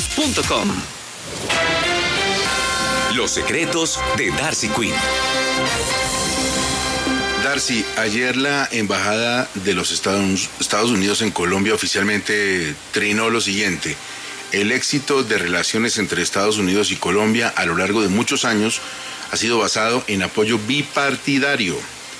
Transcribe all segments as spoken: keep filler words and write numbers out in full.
news punto com. Los secretos de Darcy Quinn. Darcy, ayer la Embajada de los Estados Unidos en Colombia oficialmente trinó lo siguiente: el éxito de relaciones entre Estados Unidos y Colombia a lo largo de muchos años ha sido basado en apoyo bipartidario.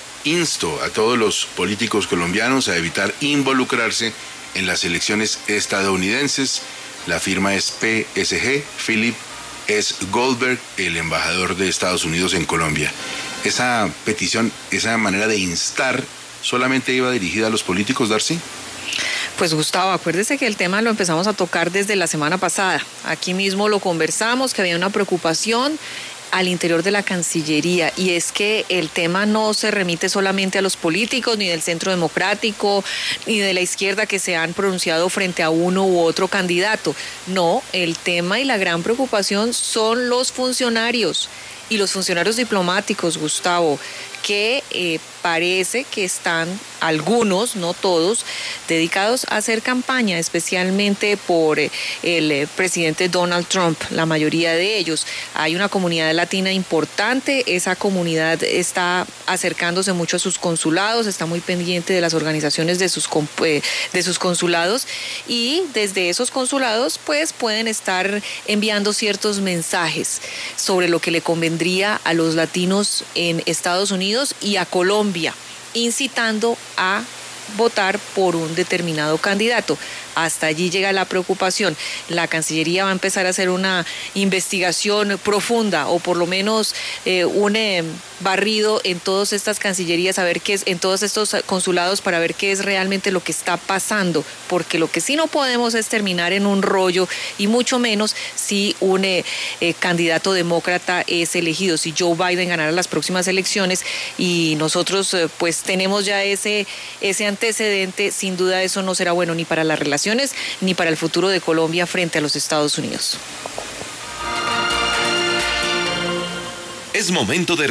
Insto a todos los políticos colombianos a evitar involucrarse en las elecciones estadounidenses. La firma es P S G, Philip S. Goldberg, el embajador de Estados Unidos en Colombia. Esa petición, esa manera de instar, ¿solamente iba dirigida a los políticos, Darcy? Pues Gustavo, acuérdese que el tema lo empezamos a tocar desde la semana pasada. Aquí mismo lo conversamos, que había una preocupación al interior de la Cancillería, y es que el tema no se remite solamente a los políticos, ni del Centro Democrático, ni de la izquierda que se han pronunciado frente a uno u otro candidato. No, el tema y la gran preocupación son los funcionarios y los funcionarios diplomáticos, Gustavo, que eh, parece que están algunos, no todos, dedicados a hacer campaña, especialmente por eh, el eh, presidente Donald Trump, la mayoría de ellos. Hay una comunidad latina importante, esa comunidad está acercándose mucho a sus consulados, está muy pendiente de las organizaciones de sus, eh, de sus consulados, y desde esos consulados pues pueden estar enviando ciertos mensajes sobre lo que le convendría a los latinos en Estados Unidos y a Colombia, incitando a votar por un determinado candidato. Hasta allí llega la preocupación. La Cancillería va a empezar a hacer una investigación profunda, o por lo menos eh, un eh, barrido en todas estas cancillerías, a ver qué es, en todos estos consulados, para ver qué es realmente lo que está pasando, porque lo que sí no podemos es terminar en un rollo, y mucho menos si un eh, eh, candidato demócrata es elegido, si Joe Biden ganara las próximas elecciones, y nosotros eh, pues tenemos ya ese, ese antecedente. Sin duda eso no será bueno ni para las relaciones ni para el futuro de Colombia frente a los Estados Unidos. Es momento de